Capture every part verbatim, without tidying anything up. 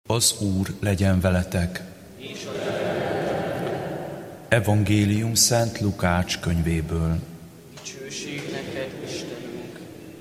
Az Úr legyen veletek! Evangélium Szent Lukács könyvéből. Dicsőség neked, Istenünk!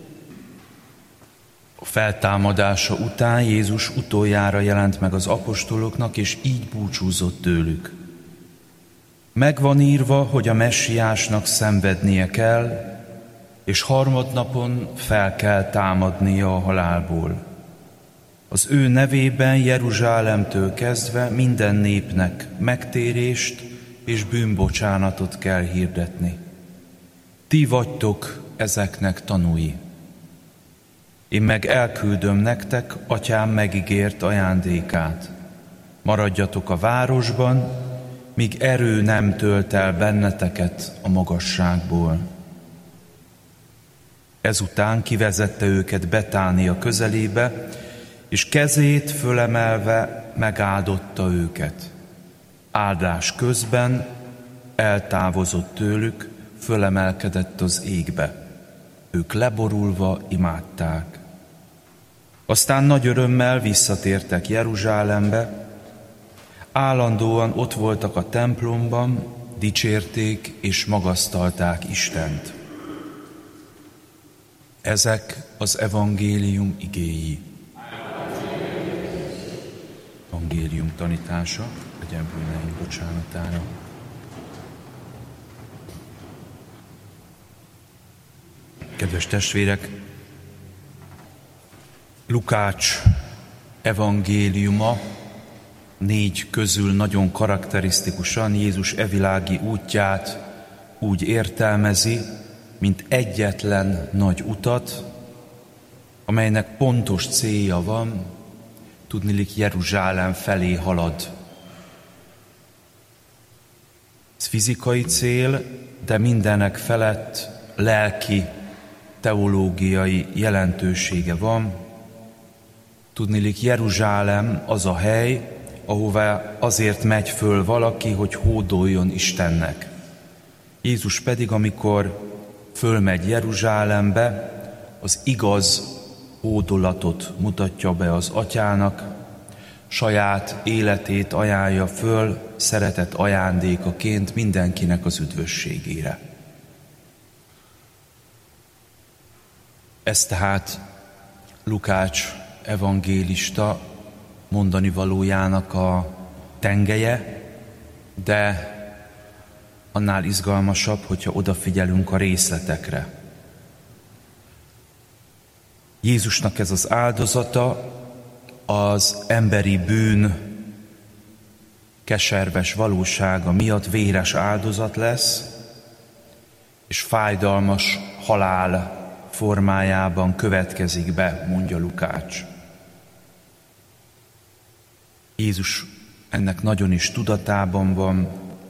A feltámadása után Jézus utoljára jelent meg az apostoloknak, és így búcsúzott tőlük. Megvan írva, hogy a messiásnak szenvednie kell, és harmadnapon fel kell támadnia a halálból. Az ő nevében Jeruzsálemtől kezdve minden népnek megtérést és bűnbocsánatot kell hirdetni. Ti vagytok ezeknek tanúi. Én meg elküldöm nektek Atyám megígért ajándékát. Maradjatok a városban, míg erő nem tölt el benneteket a magasságból. Ezután kivezette őket Betánia közelébe, és kezét fölemelve megáldotta őket. Áldás közben eltávozott tőlük, fölemelkedett az égbe. Ők leborulva imádták. Aztán nagy örömmel visszatértek Jeruzsálembe, állandóan ott voltak a templomban, dicsérték és magasztalták Istent. Ezek az evangélium igéi. Evangélium tanítása, legyen bűneink bocsánatára. Kedves testvérek, Lukács evangéliuma négy közül nagyon karakterisztikusan Jézus evilági útját úgy értelmezi, mint egyetlen nagy utat, amelynek pontos célja van, tudniillik Jeruzsálem felé halad. Ez fizikai cél, de mindenek felett lelki, teológiai jelentősége van. Tudniillik Jeruzsálem az a hely, ahová azért megy föl valaki, hogy hódoljon Istennek. Jézus pedig, amikor fölmegy Jeruzsálembe, az igaz hódolatot mutatja be az Atyának, saját életét ajánlja föl szeretet ajándékaként mindenkinek az üdvösségére. Ez tehát Lukács evangélista mondani valójának a tengelye, de annál izgalmasabb, hogyha odafigyelünk a részletekre. Jézusnak ez az áldozata az emberi bűn keserves valósága miatt véres áldozat lesz, és fájdalmas halál formájában következik be, mondja Lukács. Jézus ennek nagyon is tudatában van,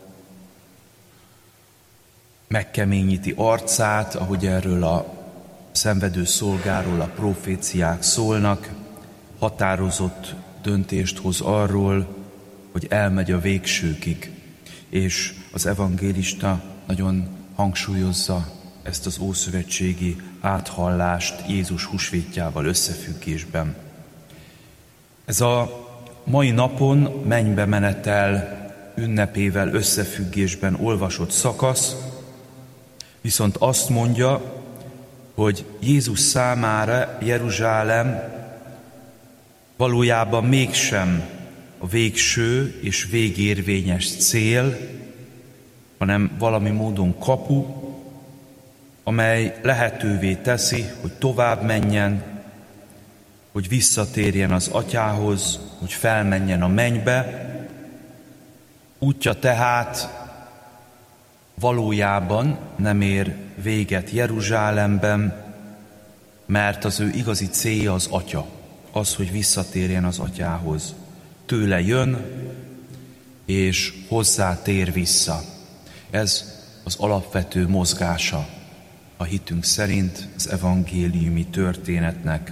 megkeményíti arcát, ahogy erről a szenvedő szolgáról a proféciák szólnak, határozott döntést hoz arról, hogy elmegy a végsőkig, és az evangélista nagyon hangsúlyozza ezt az ószövetségi áthallást Jézus húsvétjával összefüggésben. Ez a mai napon mennybe menetel ünnepével összefüggésben olvasott szakasz, viszont azt mondja, hogy Jézus számára Jeruzsálem valójában mégsem a végső és végérvényes cél, hanem valami módon kapu, amely lehetővé teszi, hogy tovább menjen, hogy visszatérjen az Atyához, hogy felmenjen a mennybe. Útja tehát valójában nem ér véget Jeruzsálemben, mert az ő igazi célja az Atya, az, hogy visszatérjen az Atyához. Tőle jön, és hozzá tér vissza. Ez az alapvető mozgása a hitünk szerint az evangéliumi történetnek.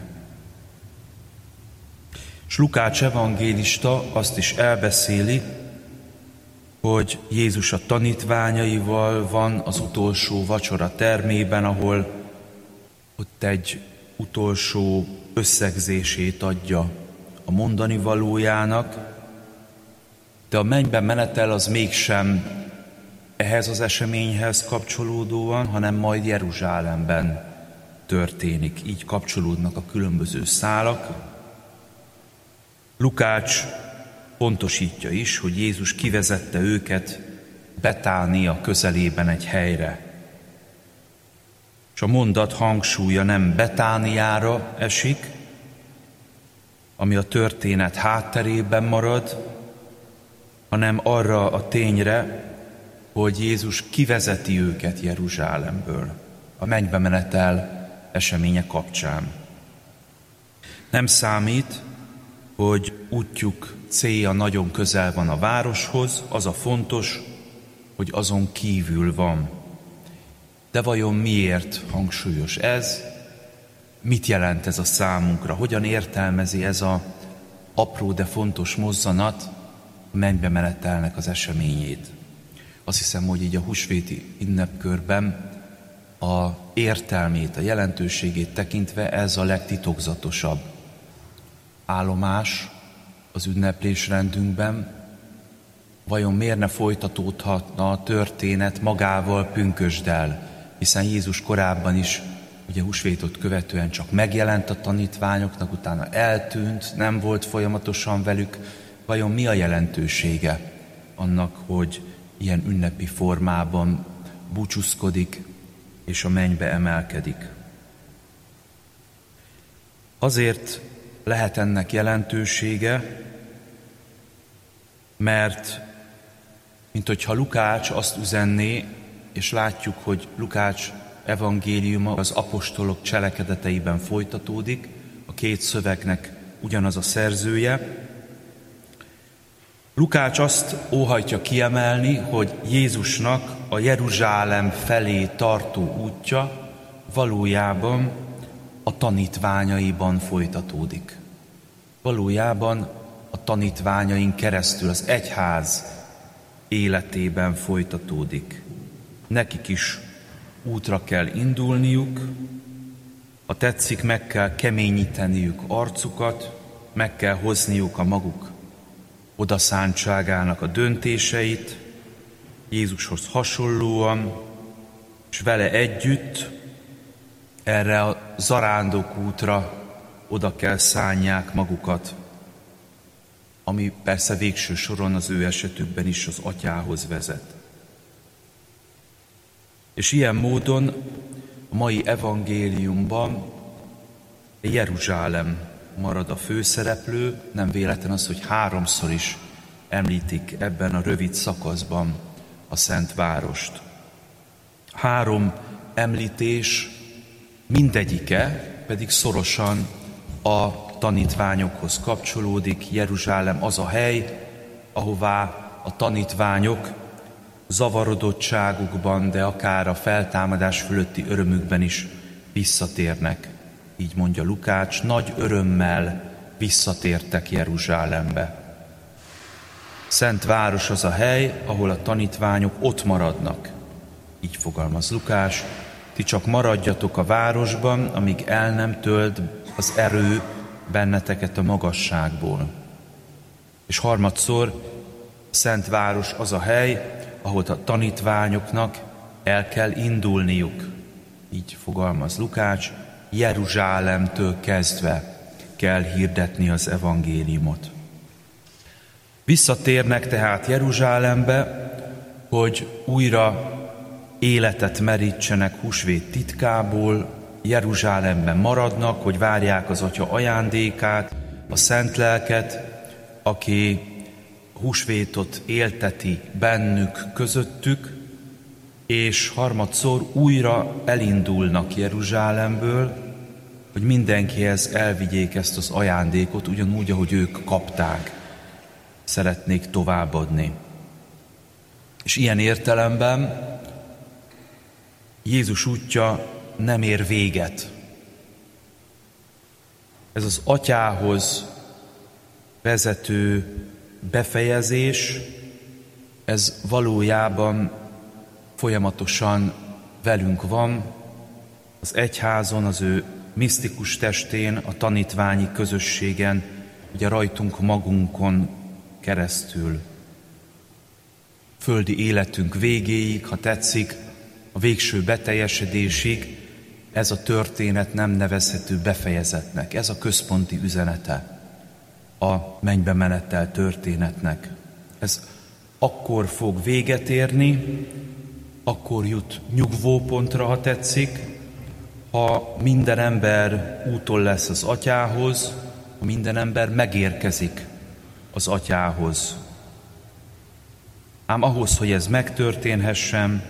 És Lukács evangélista azt is elbeszéli, hogy Jézus a tanítványaival van az utolsó vacsora termében, ahol ott egy utolsó összegzését adja a a mondani valójának, de a mennybe menetel az mégsem ehhez az eseményhez kapcsolódóan, hanem majd Jeruzsálemben történik. Így kapcsolódnak a különböző szálak. Lukács pontosítja is, hogy Jézus kivezette őket Betánia közelében egy helyre. És a mondat hangsúlya nem Betániára esik, ami a történet hátterében marad, hanem arra a tényre, hogy Jézus kivezeti őket Jeruzsálemből a mennybe menetel eseménye kapcsán. Nem számít, hogy útjuk célja nagyon közel van a városhoz, az a fontos, hogy azon kívül van. De vajon miért hangsúlyos ez? Mit jelent ez a számunkra? Hogyan értelmezi ez a apró, de fontos mozzanat a mennybe menetelnek az eseményét? Azt hiszem, hogy így a húsvéti ünnepkörben a értelmét, a jelentőségét tekintve ez a legtitokzatosabb állomás az ünneplésrendünkben. Vajon miért ne folytatódhatna a történet magával pünkösddel, hiszen Jézus korábban is, ugye húsvétot követően csak megjelent a tanítványoknak, utána eltűnt, nem volt folyamatosan velük. Vajon mi a jelentősége annak, hogy ilyen ünnepi formában búcsúzkodik és a mennybe emelkedik? Azért lehet ennek jelentősége, mert mint hogyha Lukács azt üzenné, és látjuk, hogy Lukács evangéliuma az apostolok cselekedeteiben folytatódik, a két szövegnek ugyanaz a szerzője. Lukács azt óhajtja kiemelni, hogy Jézusnak a Jeruzsálem felé tartó útja valójában a tanítványaiban folytatódik. Valójában a tanítványain keresztül az egyház életében folytatódik. Nekik is útra kell indulniuk, ha tetszik, meg kell keményíteniük arcukat, meg kell hozniuk a maguk odaszántságának a döntéseit, Jézushoz hasonlóan, és vele együtt erre a zarándok útra oda kell szánják magukat, ami persze végső soron az ő esetükben is az Atyához vezet. És ilyen módon a mai evangéliumban Jeruzsálem marad a főszereplő, nem véletlen az, hogy háromszor is említik ebben a rövid szakaszban a Szent Várost. Három említés, mindegyike pedig szorosan a tanítványokhoz kapcsolódik. Jeruzsálem az a hely, ahová a tanítványok zavarodottságukban, de akár a feltámadás fölötti örömükben is visszatérnek. Így mondja Lukács, nagy örömmel visszatértek Jeruzsálembe. Szent város az a hely, ahol a tanítványok ott maradnak. Így fogalmaz Lukács, ti csak maradjatok a városban, amíg el nem tölt az erő benneteket a magasságból. És harmadszor, Szent város az a hely, ahol a tanítványoknak el kell indulniuk. Így fogalmaz Lukács, Jeruzsálemtől kezdve kell hirdetni az evangéliumot. Visszatérnek tehát Jeruzsálembe, hogy újra életet merítsenek húsvét titkából, Jeruzsálemben maradnak, hogy várják az Atya ajándékát, a Szent Lelket, aki húsvétot élteti bennük, közöttük, és harmadszor újra elindulnak Jeruzsálemből, hogy mindenkihez elvigyék ezt az ajándékot, ugyanúgy, ahogy ők kapták, szeretnék továbbadni. És ilyen értelemben Jézus útja nem ér véget. Ez az Atyához vezető befejezés, ez valójában folyamatosan velünk van, az egyházon, az ő misztikus testén, a tanítványi közösségen, ugye rajtunk magunkon keresztül. Földi életünk végéig, ha tetszik, a végső beteljesedésig ez a történet nem nevezhető befejezetnek. Ez a központi üzenete a mennybe menettel történetnek. Ez akkor fog véget érni, akkor jut nyugvópontra, ha tetszik, ha minden ember úton lesz az Atyához, ha minden ember megérkezik az Atyához. Ám ahhoz, hogy ez megtörténhessen,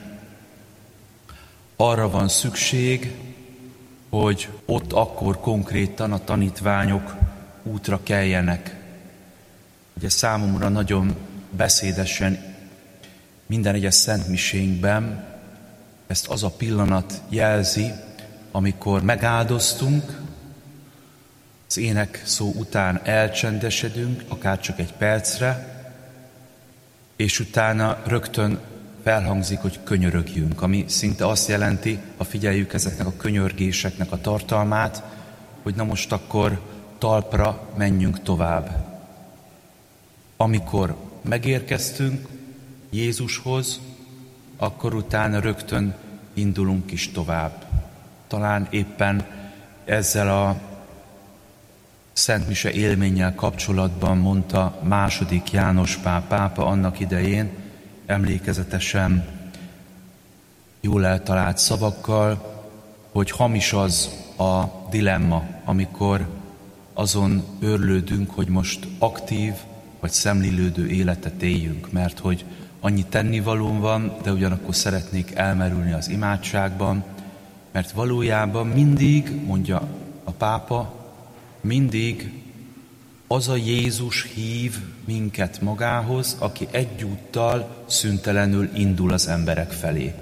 arra van szükség, hogy ott akkor konkrétan a tanítványok útra keljenek. Ugye számomra nagyon beszédesen minden egyes szentmisénkben ezt az a pillanat jelzi, amikor megáldoztunk, az ének szó után elcsendesedünk, akár csak egy percre, és utána rögtön felhangzik, hogy könyörögjünk, ami szinte azt jelenti, ha figyeljük ezeknek a könyörgéseknek a tartalmát, hogy na most akkor talpra menjünk tovább. Amikor megérkeztünk Jézushoz, akkor utána rögtön indulunk is tovább. Talán éppen ezzel a Szentmise élménnyel kapcsolatban mondta második János Pál pápa annak idején, emlékezetesen jól eltalált szavakkal, hogy hamis az a dilemma, amikor azon őrlődünk, hogy most aktív vagy szemlélődő életet éljünk, mert hogy annyi tennivalóm van, de ugyanakkor szeretnék elmerülni az imádságban, mert valójában mindig, mondja a pápa, mindig az a Jézus hív minket magához, aki egyúttal szüntelenül indul az emberek felé.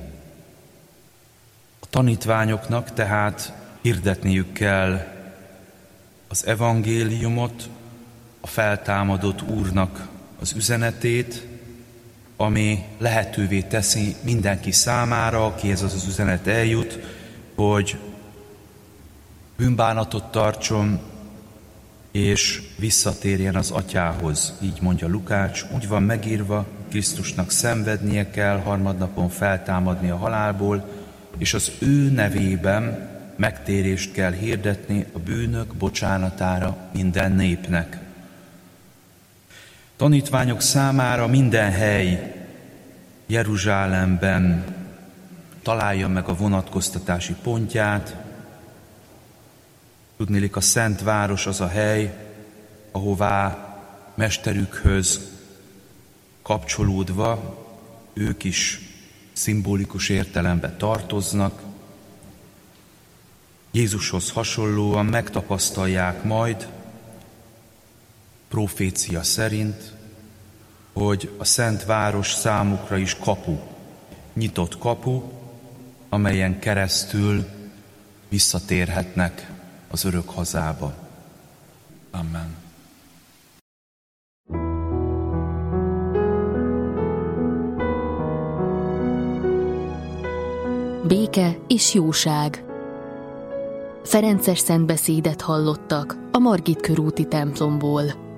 A tanítványoknak tehát hirdetniük kell az evangéliumot, a feltámadott Úrnak az üzenetét, ami lehetővé teszi mindenki számára, akihez az az üzenet eljut, hogy bűnbánatot tartson, és visszatérjen az Atyához. Így mondja Lukács, úgy van megírva, Krisztusnak szenvednie kell, harmadnapon feltámadni a halálból, és az ő nevében megtérést kell hirdetni a bűnök bocsánatára minden népnek. Tanítványok számára minden hely Jeruzsálemben találja meg a vonatkoztatási pontját. Tudniillik, a Szent Város az a hely, ahová mesterükhöz kapcsolódva ők is szimbolikus értelemben tartoznak. Jézushoz hasonlóan megtapasztalják majd, profécia szerint, hogy a Szent Város számukra is kapu, nyitott kapu, amelyen keresztül visszatérhetnek az örök hazába. Amen. Béke és jóság. Ferences szentbeszédet hallottak a Margit körúti templomból.